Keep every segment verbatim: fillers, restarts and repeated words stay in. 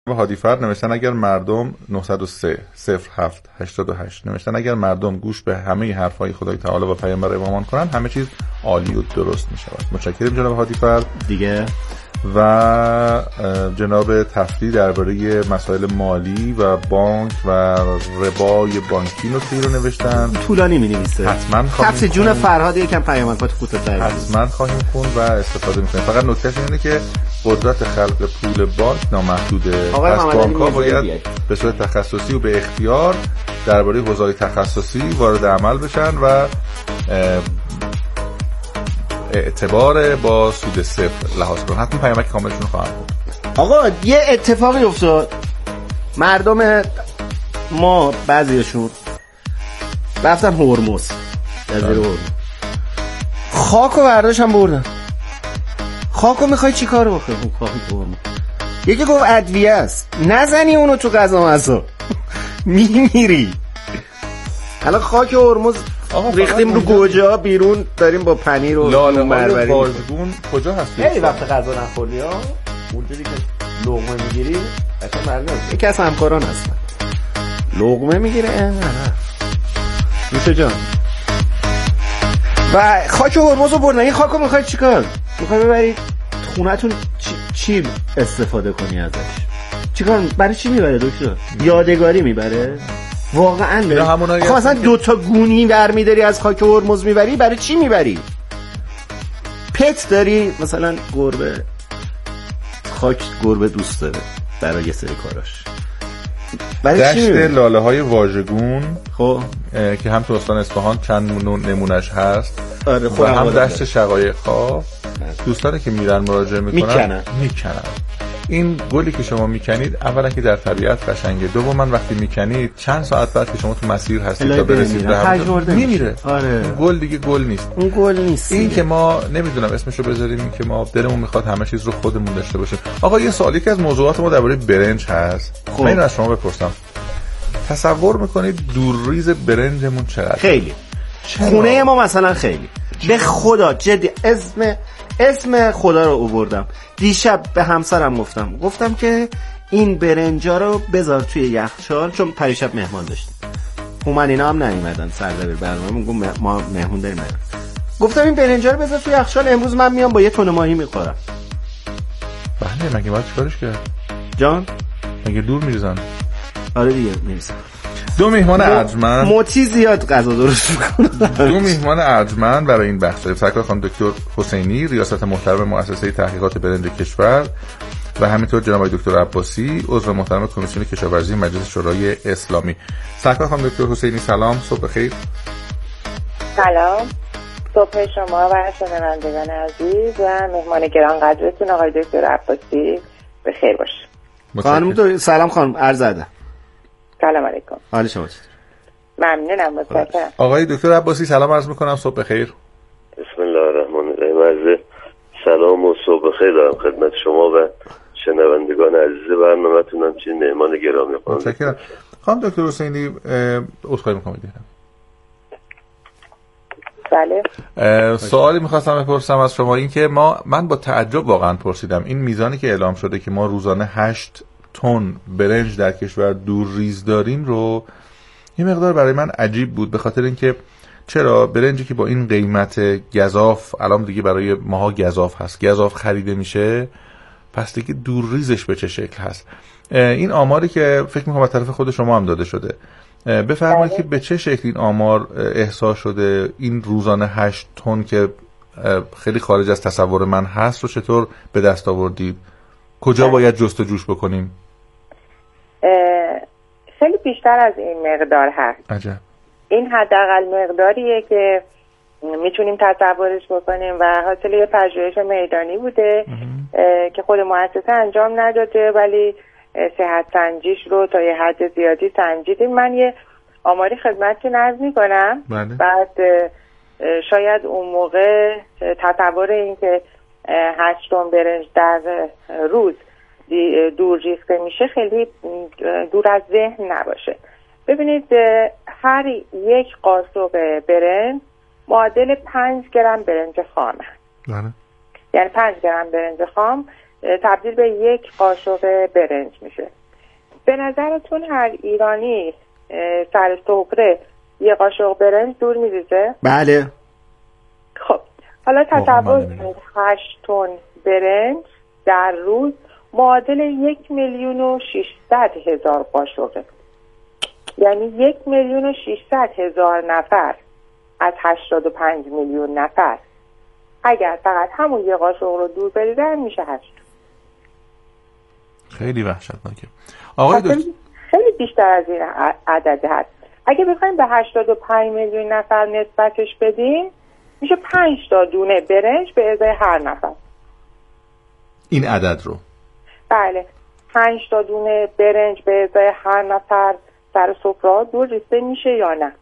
هادیفر نوشتن اگر مردم نه صد و سه صفر هفت هشتاد و هشت نوشتن اگر مردم گوش به همه حرفهای خدای تعالی و پیامبر امامان کنن همه چیز عالی و درست می شود. متشکرم جناب هادیفر. دیگه و جناب تفتی درباره مسائل مالی و بانک و ربای بانکی نکته رو نوشتن. طولانی می‌نویسه. حتما خواهیم تفسیر جون فرهاد یکم پیامک پات کوتاه‌تر. حتما خواهیم خوند و استفاده می‌کنیم. فقط نکتهش اینه که قدرت خلق پول بانک نامحدوده. پس بانک‌ها باید به صورت تخصصی و به اختیار درباره حوزه‌های تخصصی وارد عمل بشن و اعتبار با سود صفر لحاظ کنن. حتما پیامک کاملشون خواهم بود. آقا یه اتفاقی افتاد، مردم ما بعضیشون رفتن هرمز، جزیره هرمز، خاکو برداشتن بردن. خاکو میخوای چی کار بکنی؟ خاکی تو هرمز یکی گفت ادویه است، نزنی اونو تو غذا مزا میمیری. الان خاک هرمز ریختیم رو گوجه بیرون، داریم با پنیر و لاله های بازگون کجا هست؟ خیلی وقت غذا نخوردی ها، اونجوری که لقمه میگیری اصلا مردم یکی از همکاران هستن لقمه میگیره نه میشه جان. و خاک هرمز رو بردن. این خاک رو میخوای چیکار؟ میخوای ببری خونتون چی, چی استفاده کنی ازش؟ چیکار برای چی میبره دکتر؟ یادگاری میبره؟ واقعا خب مثلا دو تا گونی برمیداری از خاک هرمز میبری، برای چی میبری؟ پت داری مثلا گربه، خاک گربه دوست داره برای یه سری کاراش. دشت لاله های واژگون خب که هم تو استان اصفهان چند نمونش هست. آره و هم دشت شقایق ها دوستانی که میرن مراجعه میکنن میکنن میکنن این گلی که شما میکنید اولا که در طبیعت قشنگه، دوما وقتی میکنید چند ساعت بعد که شما تو مسیر هستید تا برسید به همون میمیره. آره گل دیگه گل نیست. اون گل نیست. این که ما نمیدونم اسمشو بذاریم، این که ما دلمون میخواد همه چیز رو خودمون داشته باشیم. آقا یه سوالی که از موضوعات ما درباره برنج هست، خب. من اینو از شما بپرسم، تصور میکنید دورریز برنجمون چقدر؟ خیلی. خونه ما مثلا خیلی. به خدا جدی اسم اسم خدا رو آوردم. دیشب به همسرم گفتم گفتم که این برنجا رو بذار توی یخچال، چون پریشب مهمان داشتیم. هومن اینا هم نیومدن سردبیر برنامه، میگم ما مهمون داریم. گفتم این برنجا رو بذار توی یخچال، امروز من میام با یه تن ماهی میخورم. بله مگه باید چیکارش کرد؟ جان مگه دور میریزن؟ آره دیگه میریزن. دو میهمان ارجمند موتی زیاد غذا درست میکنن. دو میهمان ارجمند برای این بحث داریم. سرکار خانم دکتر حسینی، ریاست محترم مؤسسه تحقیقات برنج کشور، و همینطور جناب آقای دکتر عباسی، عضو محترم کمیسیون کشاورزی مجلس شورای اسلامی. سرکار خانم دکتر حسینی سلام، صبح بخیر. سلام، صبح شما و شنوندگان عزیز و مهمان گران قدرتون آقای دکتر عباسی بخیر باشه. خانم تو سلام خانم، عرض ادب. سلام علیکم. حال شما چطور؟ ممنونم، متشکرم. آقای دکتر عباسی سلام عرض میکنم، صبح بخیر. بسم الله الرحمن الرحیم. عرض سلام و صبح بخیر دارم خدمت شما و شنوندگان عزیز برنامه‌تون، همچنین مهمان گرامی خانم. متشکرم. خانم دکتر حسینی عذرخواهی میکنم دیدم. بله. سوالی میخواستم بپرسم از شما، این که ما من با تعجب واقعا پرسیدم این میزانی که اعلام شده که ما روزانه هشت تن برنج در کشور دور ریز داریم رو، این مقدار برای من عجیب بود، به خاطر اینکه چرا برنجی که با این قیمت گزاف، الان دیگه برای ماها گزاف هست، گزاف خریده میشه، پس دیگه دور ریزش به چه شکل هست؟ این آماری که فکر میکنم از طرف خود شما هم داده شده، بفرمایید که به چه شکل این آمار احصا شده، این روزانه هشت تن که خیلی خارج از تصور من هست رو چطور به دست آوردید؟ کجا باید جست و جوش بکنیم؟ خیلی بیشتر از این مقدار هست. عجب. این حداقل مقداریه که میتونیم تصورش بکنیم و حاصل یه پژوهش میدانی بوده که خود مؤسسه انجام نداده، ولی صحت سنجیش رو تا یه حد زیادی سنجیدیم. من یه آماری خدمتتون عرض میکنم. بله. بعد شاید اون موقع تصور این که هشت تن برنج در روز دور ریخته میشه خیلی دور از ذهن نباشه. ببینید هر یک قاشق برنج معادل پنج گرم برنج خامه. بله. یعنی پنج گرم برنج خام تبدیل به یک قاشق برنج میشه. به نظرتون هر ایرانی سر سفره یه قاشق برنج دور میریزه؟ بله. خب حالا تصور کنید هشت تن برنج در روز معادل یک میلیون و ششصد هزار قاشقه. یعنی یک میلیون و ششصد هزار نفر از هشتاد و پنج میلیون نفر اگر فقط همون یه قاشق رو دور بریزن میشه هشت. خیلی وحشتناکه آقای دکتر. خیلی بیشتر از این عدد هست. اگه بخوایم به هشتاد و پنج میلیون نفر نسبتش بدیم میشه پنج تا دونه برنج به ازای هر نفر. این عدد رو بله، پنج تا دونه برنج به ازای هر نفر سر سفره دور ریخته میشه یا نه؟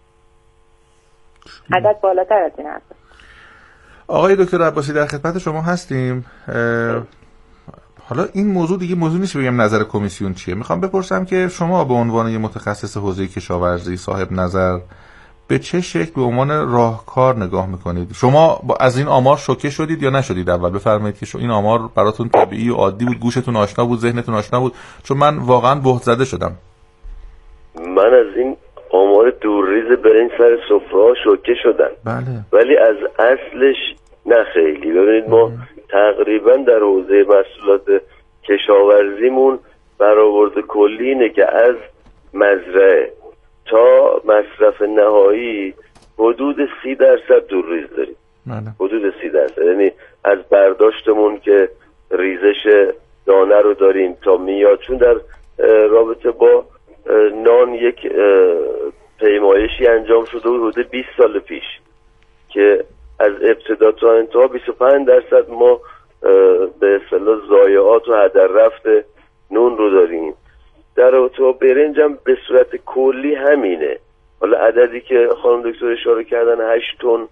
عدد بالاتر از این هست. آقای دکتر عباسی در خدمت شما هستیم. حالا این موضوع دیگه موضوع نیست بگم نظر کمیسیون چیه. میخوام بپرسم که شما به عنوان یه متخصص حوزه کشاورزی صاحب نظر به چه شکل به عنوان راهکار نگاه میکنید؟ شما از این آمار شوکه شدید یا نشدید؟ اول بفرمایید که این آمار براتون طبیعی و عادی بود، گوشتون آشنا بود، ذهنتون آشنا بود؟ چون من واقعا بهت زده شدم. من از این آمار دورریز برنج سر سفره شوکه شدم. بله. ولی از اصلش نه خیلی. ببینید ما تقریبا در حوزه محصولات کشاورزیمون برآورد کلی اینه که از مزرعه تا مصرف نهایی حدود سی درصد دورریز داریم. بله. حدود سی درصد، یعنی از برداشتمون که ریزش دانه رو داریم تا میاد. چون در رابطه با نان یک پیمایشی انجام شده حدود بیست سال پیش که از ابتدا تا انتها بیست و پنج درصد ما به اصطلاح ضایعات و هدر رفت نون رو داریم. در رابطه با برنج هم به صورت کلی همینه. حالا عددی که خانم دکتر اشاره کردن هشت تن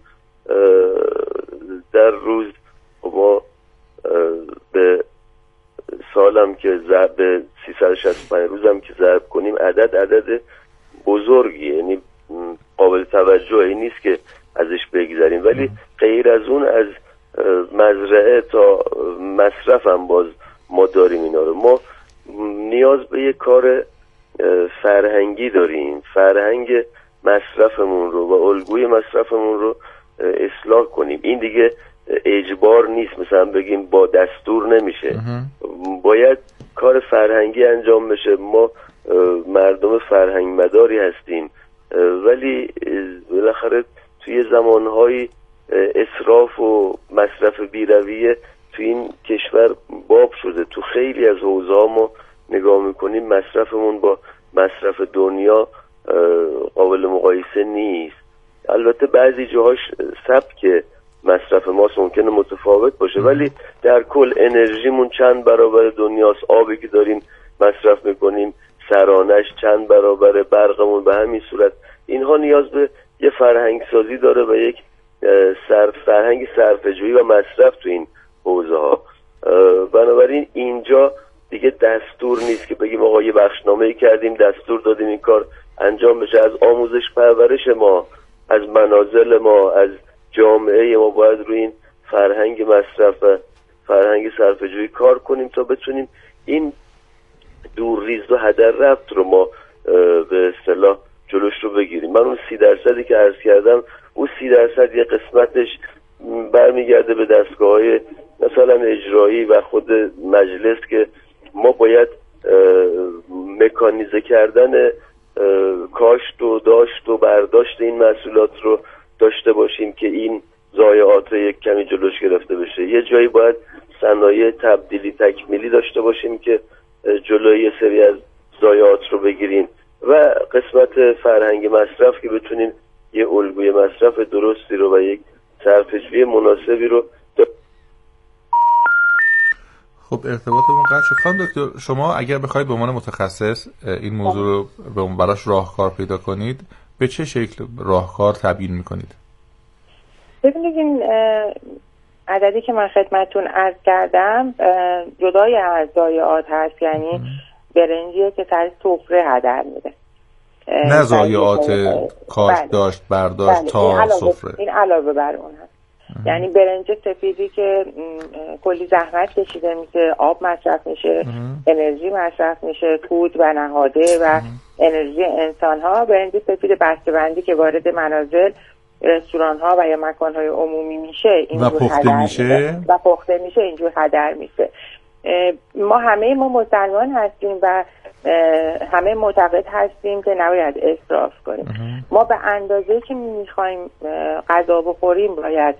در روز، ما به سالم که ضرب به سیصد و شصت و پنج روزم که ضرب کنیم عدد عدد بزرگی، یعنی قابل توجهی نیست که ازش بگذاریم. ولی غیر از اون از مزرعه تا مصرف هم باز ما داریم اینا رو. ما نیاز به یک کار فرهنگی داریم، فرهنگ مصرفمون رو و الگوی مصرفمون رو اصلاح کنیم. این دیگه اجبار نیست، مثلا بگیم با دستور نمیشه، باید کار فرهنگی انجام بشه. ما مردم فرهنگ مداری هستیم، ولی بالاخره توی زمانهای اسراف و مصرف بیرویه توی این کشور باب شده. تو خیلی از حوزه ها ما نگاه میکنیم مصرفمون با مصرف دنیا قابل مقایسه نیست. البته بعضی جاهاش سبک مصرف ما ممکنه متفاوت باشه، ولی در کل انرژیمون چند برابر دنیاست. آبی که داریم مصرف میکنیم سرانش چند برابر، برقمون به همین صورت. اینها نیاز به یه فرهنگ سازی داره و یک صرف فرهنگ صرفه‌جویی و مصرف تو این حوزه ها. بنابراین اینجا دیگه دستور نیست که بگیم آقا یه بخشنامه‌ای کردیم دستور دادیم این کار انجام بشه. از آموزش پرورش ما، از منازل ما، از جامعه ما باید روی این فرهنگ مصرف و فرهنگ صرفه‌جویی کار کنیم تا بتونیم این دورریز و هدر رفت رو ما به اصطلاح جلوش رو بگیریم. من اون سی درصدی که عرض کردم، اون سی درصد یه قسمتش برمیگرده به دستگاه‌های مثلا اجرایی و خود مجلس که ما باید مکانیزه کردن کاشت و داشت و برداشت این محصولات رو داشته باشیم که این ضایعات رو یک کمی جلوش گرفته بشه. یه جایی باید صنایع تبدیلی تکمیلی داشته باشیم که جلوی یه سری از ضایعات رو بگیریم و قسمت فرهنگ مصرف که بتونیم یه الگوی مصرف درستی رو و یک صرفه‌جویی مناسبی رو داشته. خب ارتباطمون قطع شد. خانم دکتر شما اگر بخواید به عنوان متخصص این موضوع رو به براش راهکار پیدا کنید، به چه شکل راهکار تبیین میکنید؟ ببینید این عددی که من خدمتتون عرض کردم جدای از ضایعات هست، یعنی برنجیه که سر سفره هدر میره، نه ضایعات کاشت داشت برداشت بله. تا این سفره. این علاوه بر اون هست. یعنی برنج سفیدی که کلی زحمت کشیده میشه، آب مصرف میشه، انرژی مصرف میشه، کود و نهاده و انرژی انسان ها. برنج سفید بسته‌بندی که وارد منازل، رستوران ها و یا مکان های عمومی میشه و پخته میشه و پخته میشه اینجور هدر میشه. ما همه ما مسلمان هستیم و همه معتقد هستیم که نباید اسراف کنیم. ما به اندازه که میخوایم غذا بخوریم باید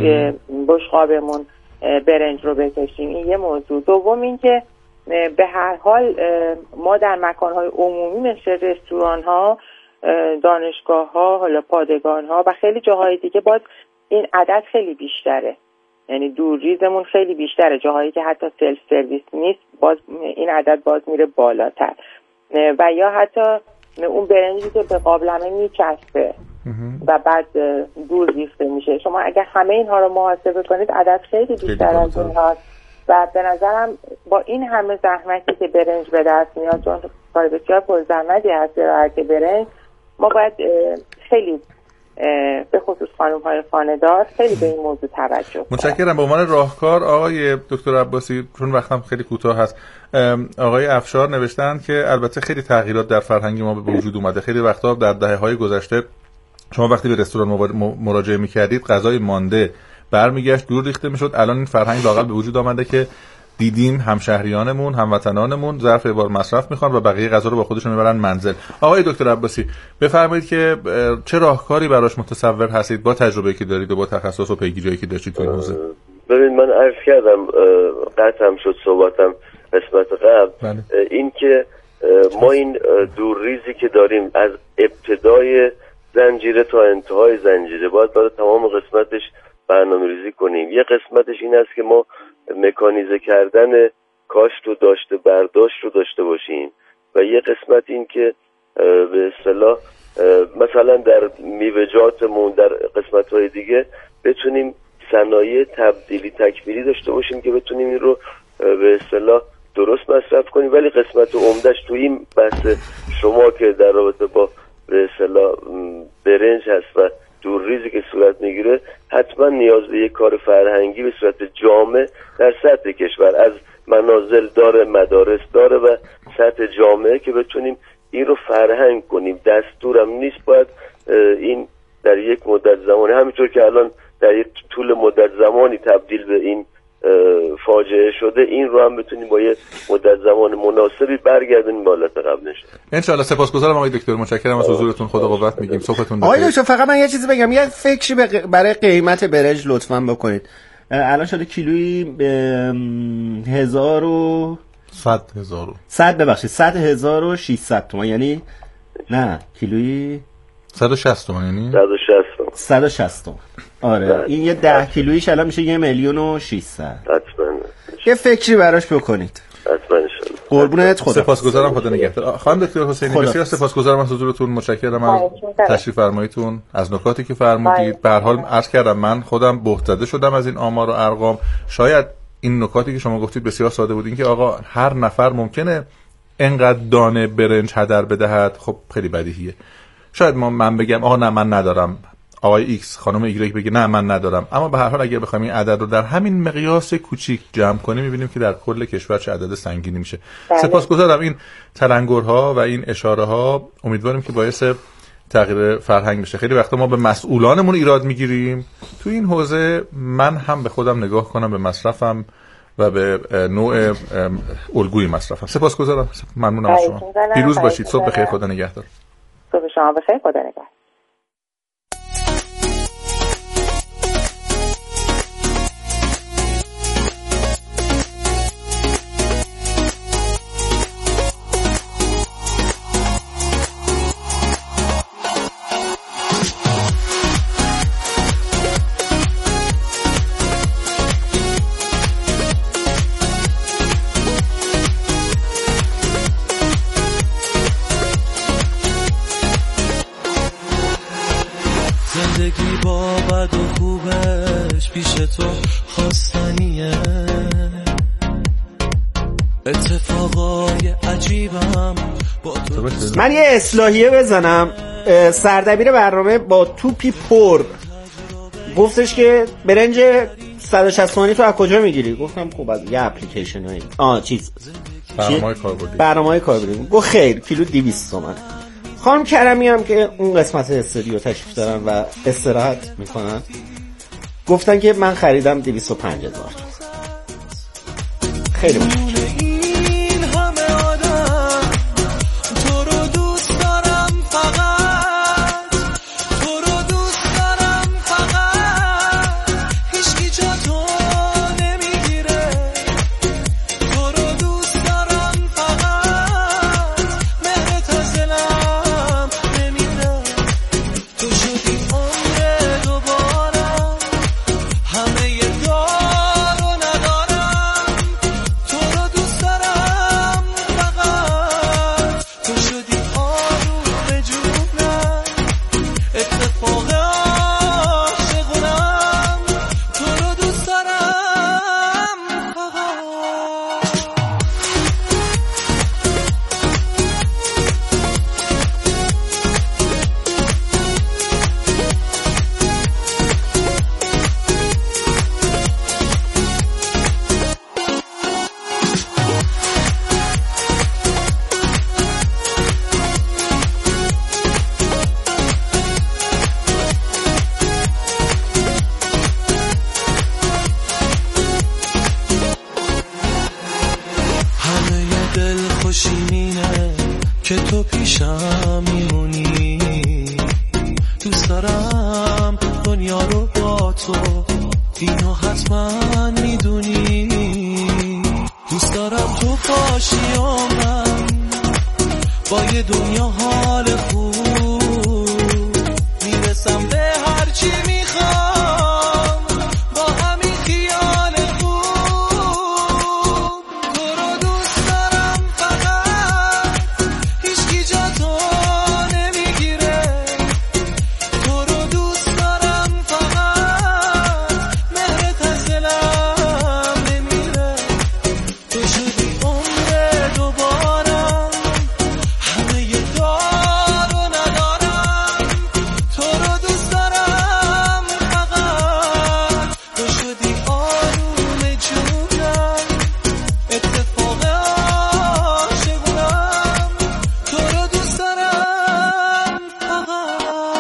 بشقابمون برنج رو بکشیم. این یه موضوع. دوم این که به هر حال ما در مکانهای عمومی مثل رستوران ها، دانشگاه ها، حالا پادگان ها و خیلی جاهای دیگه باز این عدد خیلی بیشتره، یعنی دورریزمون خیلی بیشتره. جاهایی که حتی سلف سرویس نیست باز این عدد باز میره بالاتر. و یا حتی اون برنجی که به قابلمه میچسبه و بعد دور ریخته میشه. شما اگر همه اینها رو محاسبه کنید عدد خیلی بیشتر از این هاست و به نظرم با این همه زحمتی که برنج به دست میاد، چون کار بسیار پرزحمتی هست راحت برنج، ما باید خیلی به خصوص خانم های خانه‌دار خیلی به این موضوع توجه کنیم. متشکرم. به عنوان راهکار آقای دکتر عباسی، چون وقتم خیلی کوتاه هست، آقای افشار نوشتن که البته خیلی تغییرات در فرهنگ ما به وجود اومده. خیلی وقتا در دهه‌های گذشته شما وقتی به رستوران مراجعه می‌کردید غذای مانده برمیگشت دور ریخته میشد. الان این فرهنگ لااقل به وجود آمده که دیدیم همشهریانمون، هموطنانمون ظرف بار مصرف میخوان و بقیه غذا رو با خودشون میبرن منزل. آقای دکتر عباسی بفرمایید که چه راهکاری براش متصور هستید با تجربه‌ای که دارید و با تخصص و پیگیریایی که داشتید تو این حوزه؟ ببین من عرض کردم قطعم شد صحبتم قسمت قبل، این که ما این دورریزی که داریم از ابتدای زنجیره تا انتهای زنجیره باید برای تمام قسمتش برنامه‌ریزی کنیم. یه قسمتش این است که ما مکانیزه کردن کاشت و داشته برداشت رو داشته باشیم و یه قسمت این که به اصطلاح مثلا در میوه‌جاتمون در قسمت‌های دیگه بتونیم صنایع تبدیلی تکمیلی داشته باشیم که بتونیم این رو به اصطلاح درست مصرف کنیم. ولی قسمت عمده‌اش تو این بحث شما که در رابطه با به اصطلاح برنج هست و دورریزی که صورت میگیره، حتما نیاز به یک کار فرهنگی به صورت جامع در سطح کشور از منازل داره، مدارس داره و سطح جامعه که بتونیم این رو فرهنگ کنیم. دستورم نیست، باید این در یک مدت زمانی همینطور که الان در یک طول مدت زمانی تبدیل به این فاجعه شده، این رو هم بتونیم با یه مدت زمان مناسبی برگردونیم به حالت قبلش. ان شاء الله. سپاسگزارم آقای دکتر، متشکرم از حضورتون. خدا قوت میگیم. صحبتتون بخیر. آقای دکتر فقط من یه چیزی بگم، یه فکری برای قیمت برنج لطفاً بکنید. الان شده کیلویی هزار و صد هزار صد ببخشید صد هزار و ششصد تومان، یعنی نه کیلویی صد و شصت تومان، یعنی صد و شصت تومان. صد و شصت تومان. آره ده. این یه ده کیلویش الان میشه یه میلیون و ششصد. حتما یه فکری براش بکنید. حتما ان شاء الله. قربونت خدا. سپاسگزارم. خدا نگهدار. خانم دکتر حسینی بسیار سپاسگزارم از حضورتون. متشکرم از تشریف فرماییتون، از نکاتی که فرمودید. به هر حال عرض کردم من خودم بهت زده شدم از این آمار و ارقام. شاید این نکاتی که شما گفتید بسیار ساده بود، این که آقا هر نفر ممکنه انقدر دانه برنج هدر بدهد، خب خیلی بدیهیه. شاید ما من بگم آقا نه من ندارم، آقای ایکس خانم ایگرگ بگه نه من ندارم، اما به هر حال اگر بخوایم این عدد رو در همین مقیاس کوچیک جمع کنیم می‌بینیم که در کل کشور چه عدد سنگینی میشه. سپاسگزارم. این تلنگرها و این اشاره‌ها امیدواریم که باعث تغییر فرهنگ بشه. خیلی وقتا ما به مسئولانمون ایراد میگیریم. تو این حوزه من هم به خودم نگاه کنم، به مصرفم و به نوع الگوی مصرفم. سپاسگزارم. ممنونم از شما. پیروز باشید. صبح بخیر. خدا نگهدار. صبح شما بخیر. خدا نگهدار. زندگی با بد و خوبش پیش تو خواستنیه، اتفاقای عجیبم با تو. من یه اصلاحیه بزنم. سردبیر برنامه با توپی پر گفتش که برنج صد و شصت تومانی تو از کجا میگیری؟ گفتم خب از یه اپلیکیشن هایی آه چیز برنامه‌های کاربردی برنامه‌های کاربردی. گفت خیر کیلو دویست تومان. خانم کرمی هم که اون قسمت استودیو تشریف دارن و استراحت میکنن گفتن که من خریدم دویست و پنج هزار. خیلی مشکل. که تو پیشم میمونی، دوست دارم دنیا رو با تو، اینو حتما میدونی، دوست دارم تو باشی و من با یه دنیا حال خوب میرسم به هر چی میخوام با همین خیال خوب. تو رو دوست دارم فقط هیچکی جا تو نمیگیره، تو رو دوست دارم فقط مهرت از دلم نمیره، تو شدی عمر دوبارم همه ی دار و ندارم، تو رو دوست دارم فقط تو شدی آروم جونم، اتفاق عاشقونم، تو رو دوست دارم فقط.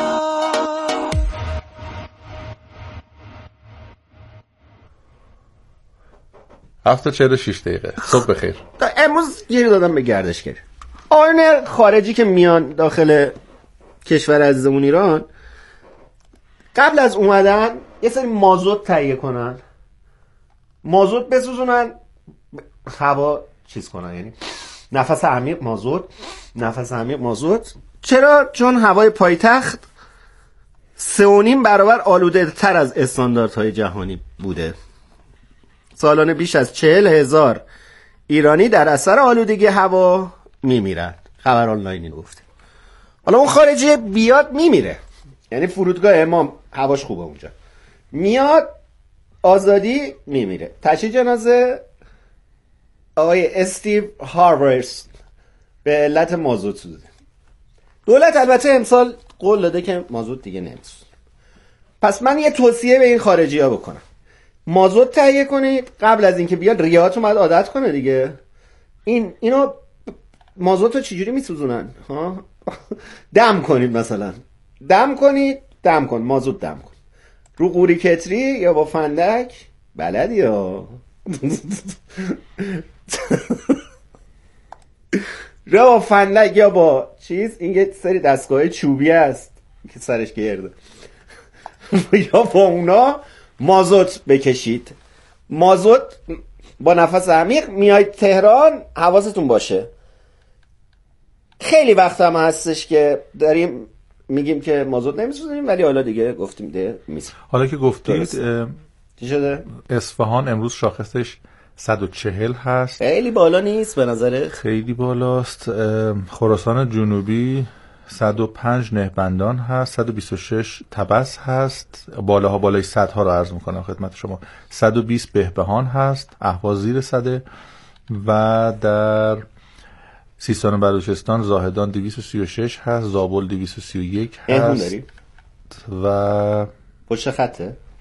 هفت و چهل و شش دقیقه. صبح بخیر. امروز گیر دادم به گردشگر. آینه خارجی که میان داخل کشور عزیزمون ایران قبل از اومدن یه سری مازوت تهیه کنن، مازوت بسوزونن، هوا چیز کنن، یعنی نفس عمیق مازوت، نفس عمیق مازوت. چرا؟ چون هوای پایتخت سه و نیم برابر آلوده تر از استانداردهای جهانی بوده. سالانه بیش از چهل هزار ایرانی در اثر آلودگی هوا میمیرن. خبر آنلاینی گفته. حالا اون خارجی بیاد میمیره، یعنی فرودگاه امام هواش خوبه اونجا، میاد آزادی میمیره. تشییع جنازه آقای استیو هارورست به علت مازوت سوزه. دولت البته امسال قول داده که مازوت دیگه نمیسوزه. پس من یه توصیه به این خارجی ها بکنم، مازوت تهیه کنید قبل از اینکه بیاد. ریاهتون باید عادت کنه دیگه. این اینو مازوت رو چجوری میسوزونن؟ ها دم کنید، مثلا دم کنید، دم کن مازوت دم کن رو قوری کتری یا با فندک، بلدی یا یا با فندک یا با چیز، این یه سری دستگاه چوبی هست که سرش گرده یا با اونا مازوت بکشید. مازوت با نفس عمیق میاید تهران، حواستون باشه. خیلی وقت هم هستش که داریم میگیم که مازوت نمیسوزونیم، ولی حالا دیگه گفتیم ده میسوزونیم. حالا که گفتید چی شده؟ اصفهان امروز شاخصش صد و چهل هست، خیلی بالا نیست به نظره؟ خیلی بالاست. خراسان جنوبی صد و پنج نهبندان هست، صد و بیست و شش طبس هست، بالاها بالای صد ها رو عرض میکنم خدمت شما. صد و بیست بهبهان هست، اهواز زیر صده. و در سیستان و بلوچستان زاهدان دویست و سی و شش هست، زابل دویست و سی و یک هست. داری؟ و پشت خطه؟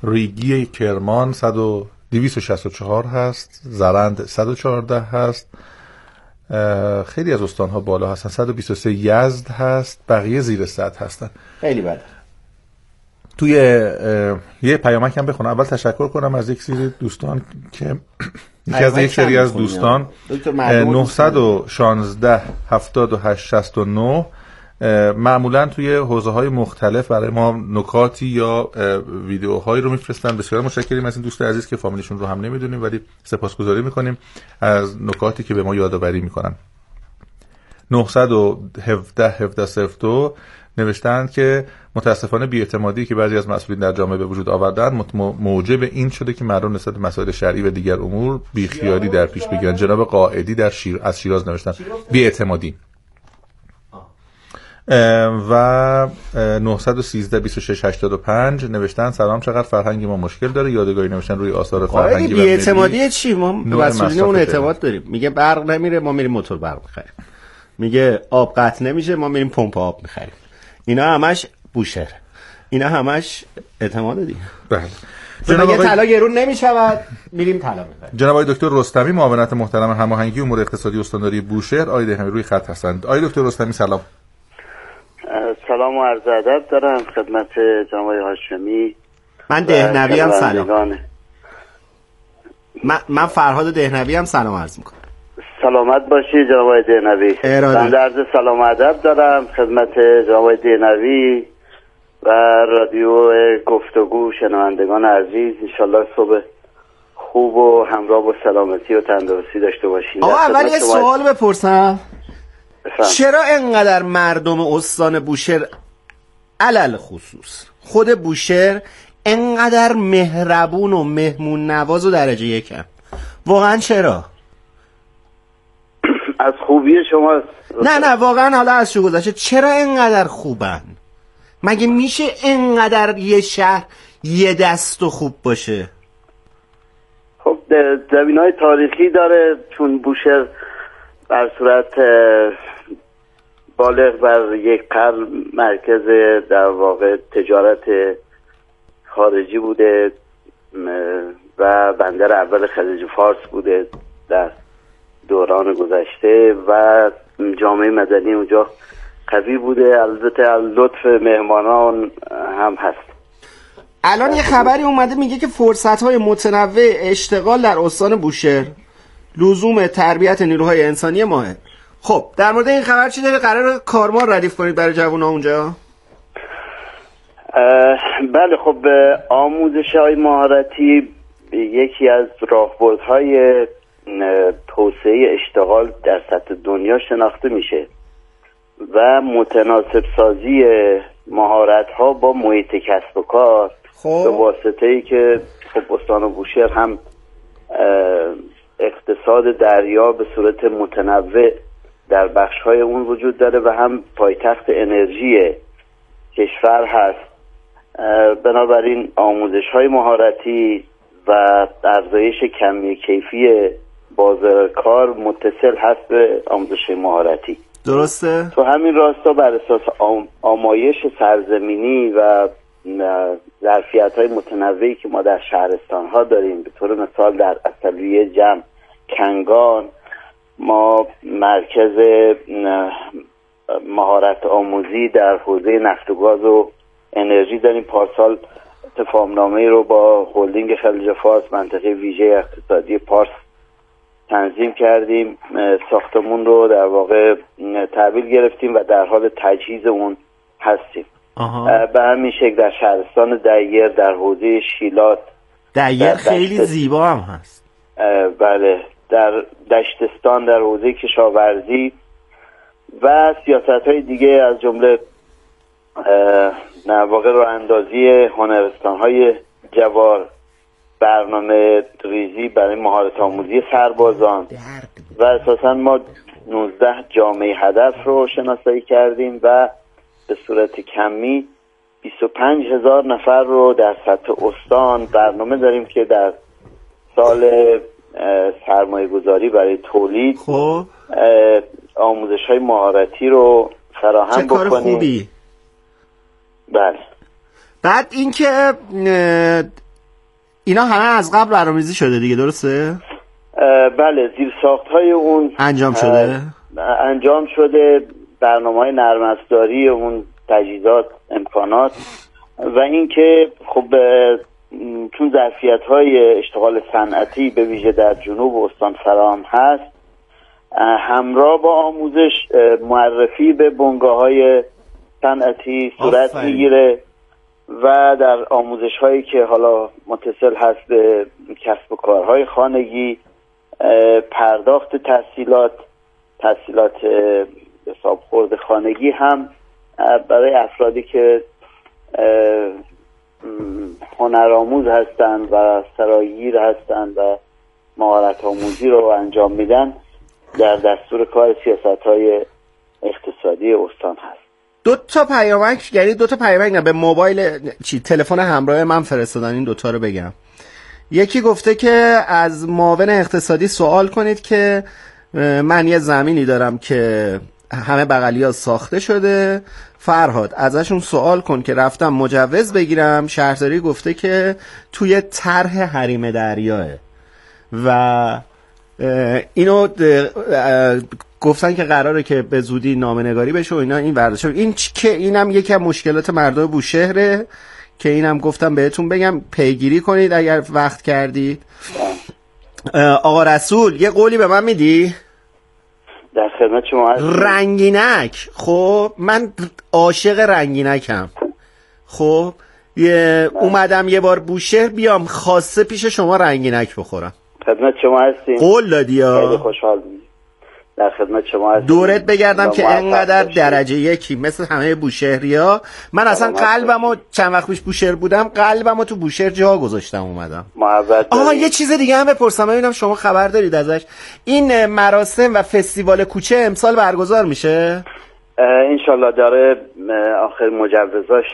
ریگی کرمان صد و دویست و شصت و چهار هست، زرند صد و چهارده هست، خیلی از استان‌ها بالا هستن، صد و بیست و سه یزد هست، بقیه زیر صد هستن. خیلی بده. توی یه پیامک هم بخونم. اول تشکر کنم از یک سری دوستان که یکی از یک سری از دوستان نهصد و شانزده هفتاد و هشت شصت و نه معمولا توی حوزه‌های مختلف برای ما نکاتی یا ویدیوهایی رو میفرستن. بسیار متشکریم از این دوست عزیز که فامیلشون رو هم نمیدونیم ولی سپاسگزاری میکنیم از نکاتی که به ما یادآوری میکنن. نهصد و هفده هفده صفر دو نوشتند که متاسفانه بی‌اعتمادی که بعضی از مسئولین در جامعه به وجود آوردن موجب این شده که مردم نسبت به مسائل شرعی و دیگر امور بیخیالی در پیش بگیرن. جناب قائدی در شیر از شیراز نوشتن بی‌اعتمادی. و نهصد و سیزده بیست و شش هشتاد و پنج نوشتن سلام، چقدر فرهنگ ما مشکل داره. یادگاری نوشتن روی آثار فرهنگی و ملی. بی‌اعتمادی چی؟ ما به مسئولینمون اعتماد داریم. میگه برق نمیره ما میریم موتور برق می‌خریم. میگه آب قطع نمیشه ما میریم پمپ آب می‌خریم. اینا همش بوشهر، اینا همش اعتماد دیگه. بله. جناب آقای طلا گرون نمیشود میریم طلا می‌خریم. جناب آقای دکتر رستمی معاونت محترم هماهنگی امور اقتصادی استانداری بوشهر آقای دهنوی روی خط هستند. آقای دکتر رستمی سلام. سلام و عرض ادب دارم خدمت جناب آقای هاشمی. من دهنوی هم سلام. من من فرهاد دهنوی هم سلام عرض می‌کنم. سلامت باشی جناب آقای دهنوی. من عرض سلام و ادب دارم خدمت جناب آقای دهنوی و رادیو گفتگو شنوندگان عزیز. ان شاءالله صبح خوب و همراه با سلامتی و تندرستی داشته باشین. آقا اول یه سوال بپرسم. چرا اینقدر مردم استان بوشهر علل خصوص خود بوشهر اینقدر مهربون و مهمون نواز و درجه یکم؟ واقعا چرا؟ از خوبی شما؟ نه نه واقعا حالا از شو گذشته چرا اینقدر خوبن؟ مگه میشه اینقدر یه شهر یه دست و خوب باشه؟ خب زمینهای تاریخی داره، چون بوشهر بر صورت بالغ بر یک قرن مرکز در واقع تجارت خارجی بوده و بندر اول خلیج فارس بوده در دوران گذشته و جامعه مدنی اونجا قوی بوده. البته لطف مهمانان هم هست. الان یه خبری اومده میگه که فرصت‌های متنوع اشتغال در استان بوشهر لزوم تربیت نیروهای انسانی ماه. خب در مورد این خبر چی داره؟ قرار کارمار ردیف کنید برای جوونا اونجا؟ بله خب آموزش‌های مهارتی یکی از راهبردهای توسعه اشتغال در سطح دنیا شناخته میشه و متناسب سازی مهارت‌ها با محیط کسب و کار به واسطه‌ای که خب استان بوشهر هم اقتصاد دریا به صورت متنوع در بخش‌های اون وجود داره و هم پایتخت انرژی کشور هست. بنابراین آموزش‌های مهارتی و افزایش کمی کیفی بازار کار متصل هست به آموزش مهارتی. درسته؟ تو همین راستا بر اساس آم... آمایش سرزمینی و ظرفیت‌های متنوعی که ما در شهرستان‌ها داریم، به طور مثال در اصلیه جمع کنگان ما مرکز مهارت آموزی در حوزه نفت و گاز و انرژی داریم. پارسال تفاهمنامه‌ای رو با هلدینگ خلیج فارس منطقه ویژه اقتصادی پارس تنظیم کردیم. ساختمون رو در واقع تحویل گرفتیم و در حال تجهیز اون هستیم. به همین شکل در شهرستان دیر در حوزه شیلات دیر خیلی زیبا هم هست. بله در دشتستان در حوزه کشاورزی و سیاست‌های دیگه از جمله در واقع راه اندازی هنرستان‌های جوار، برنامه ریزی برای مهارت آموزی سربازان و اساساً ما نوزده جامعه هدف رو شناسایی کردیم و به صورت کمی بیست و پنج هزار نفر رو در سطح استان برنامه داریم که در سال سرمایه گذاری برای تولید خب آموزش های مهارتی رو فراهم چه کار بکنیم. خوبی. بله. بعد اینکه اینا همه از قبل برنامه‌ریزی شده دیگه، درسته؟ بله، زیرساخت‌های اون انجام شده انجام شده برنامه‌های نرم افزاری اون، تجهیزات، امکانات، و اینکه خب چون ظرفیت‌های اشتغال صنعتی به ویژه در جنوب استان فراهم هست، همراه با آموزش معرفی به بنگاه‌های صنعتی صورت میگیره و در آموزش‌هایی که حالا متصل هست به کسب و کارهای خانگی، پرداخت تحصیلات تحصیلات حساب خورد خانگی هم برای افرادی که هنرآموز هستند و سرایگیر هستند و مهارت آموزی رو انجام میدن در دستور کار سیاست‌های اقتصادی استان هست. دو تا پیامک، یعنی دو تا پیامک نه، به موبایل چی تلفن همراه من فرستادن. این دوتا رو بگم. یکی گفته که از معاون اقتصادی سوال کنید که من یه زمینی دارم که همه بغلیا ساخته شده، فرهاد ازشون سوال کن که رفتم مجوز بگیرم، شهرداری گفته که توی طرح حریم دریاه و اینو گفتن که قراره که به زودی نامه‌نگاری بشه و اینا. این ورزش این که اینم یکی از مشکلات مردم بوشهره که اینم گفتم بهتون بگم پیگیری کنید اگر وقت کردید. آقا رسول یه قولی به من میدی؟ در خدمت شما هستم. رنگینک. خب من عاشق رنگینکم. خب یه اومدم یه بار بوشهر بیام خاصه پیش شما رنگینک بخورم. خدمت شما هستیم. قول دادی ها. خیلی خوشحال می‌شم. در خدمت شما هستیم. دورت بگردم که انقدر درجه یکی مثل همه بوشهریا. من اصلا قلبمو چند وقت پیش بوشهر بودم، قلبمو تو بوشهر جا گذاشتم اومدم. محبت. آها یه چیز دیگه هم بپرسم ببینم شما خبر دارید ازش. این مراسم و فستیوال کوچه امسال برگزار میشه؟ انشالله داره آخر مجوزاش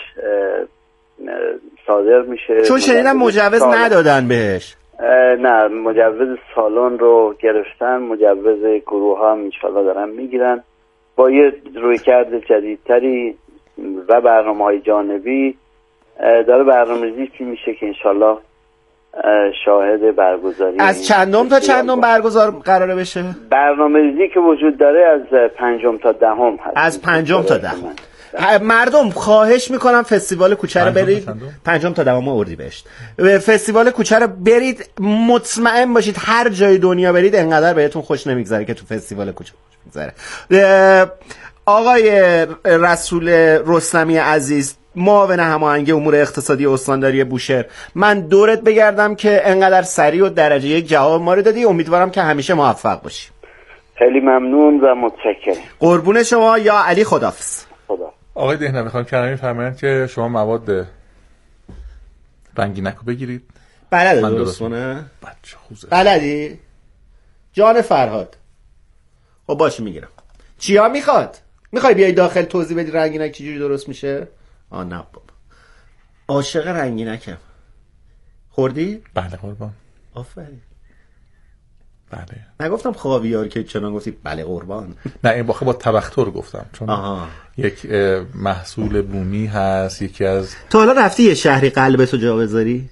صادر میشه. چون شنیدم مجوز ندادن بهش. نه، مجوز سالن رو گرفتن، مجوز گروه ها هم انشالله دارن میگیرن. با یه رویکرد جدیدتری و برنامه های جانبی داره برنامه‌ریزی میشه که انشالله شاهد برگزاری. از چندم تا چندم برگزار قراره بشه؟ برنامه‌ریزی که وجود داره از پنجم تا دهم هست. از پنجم تا دهم. مردم خواهش میکنم فستیوال کوچه رو برید. پنجم تا دهم اردیبهشت فستیوال کوچه رو برید، مطمئن باشید هر جای دنیا برید انقدر بهتون خوش نمیگذره که تو فستیوال کوچه خوش میگذره. آقای رسول رستمی عزیز، معاون هماهنگی امور اقتصادی استانداری بوشهر، من دورت بگردم که انقدر سریع و درجه یک جواب ما رو دادی. امیدوارم که همیشه موفق باشی. خیلی ممنون و متشکرم. قربون شما یا علی. خداحافظ. خدا. آقای دهنه میخوام کلمه فرمایند که شما مواد رنگینک رو بگیرید. بلده درست کنه؟ بچه خوزه. بلدی؟ جان فرهاد. خب باشه میگیرم. چیا میخواد؟ میخوای بیای داخل توضیح بدی رنگینک چجوری درست میشه؟ آه نه بابا، عاشق رنگینکم. خوردی؟ بله قربان. آفرین. بله. نگفتم خاویار که چنان گفتی بله قربان. نه این باخه با تبختر گفتم چون آها. یک محصول بومی هست، یکی از. تو حالا رفتی یه شهری قلبتو جا بذاری؟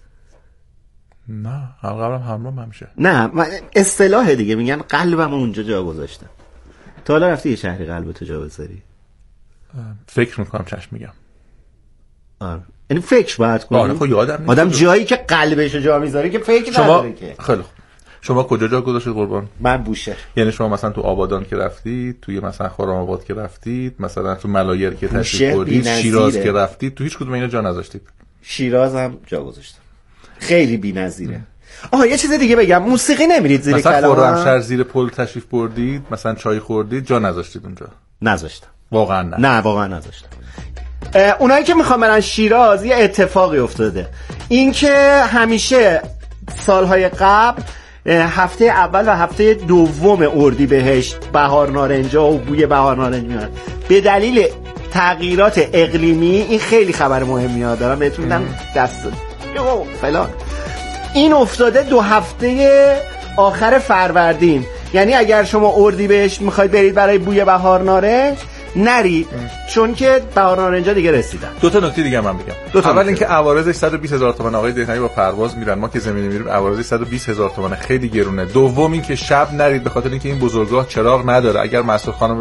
نه قلبم همراه همیشه. نه اصطلاح دیگه میگن قلبم اونجا جا گذاشتم. تو حالا رفتی یه شهری قلبتو جا بذاری؟ فکر میکنم چشم میگم. آره یعنی فکر باید کنی. آره خب یادم نیست. آدم جایی که قلبشو جا میذاره که فکر شما... نداره که. خیلی خوب. شما کجا جا گذاشتید قربان؟ من بوشهر. یعنی شما مثلا تو آبادان که رفتید، توی مثلا خرم آباد که رفتید، مثلا تو ملایر که تشریف بردید، شیراز که رفتید، تو هیچ کدوم اینا جا نذاشتید؟ شیراز هم جا گذاشتم. خیلی بی‌نظیره. آها یه چیز دیگه بگم، موسیقی نمیرید زیر کلام؟ مثلا خرمشهر زیر پل تشریف بردید، مثلا چای خوردید، جا نذاشتید اونجا؟ نذاشتم. واقعا نه. نه واقعا نذاشتم. اونایی که میخوام برن شیراز یه اتفاقی افتاده. این که همیشه سالهای قبل هفته اول و هفته دوم اردیبهشت بهار نارنجا و بوی بهار نارنج میاد. به دلیل تغییرات اقلیمی این خیلی خبر مهمیه، دارم بهتون میدم دست فلان. این افتاده دو هفته آخر فروردین. یعنی اگر شما اردیبهشت میخواید برید برای بوی بهار نارنج، نرید چون که بهار نارنجا دیگه رسیدن. دو تا نکته دیگه من بگم. اول اینکه عوارضش صد و بیست هزار تومان، آقای دهنایی با پرواز میرن، ما که زمینی میریم عوارضش صد و بیست هزار تومان، خیلی گرونه. دوم اینکه شب نرید به خاطر اینکه این بزرگراه چراغ نداره. اگر مسئول خانم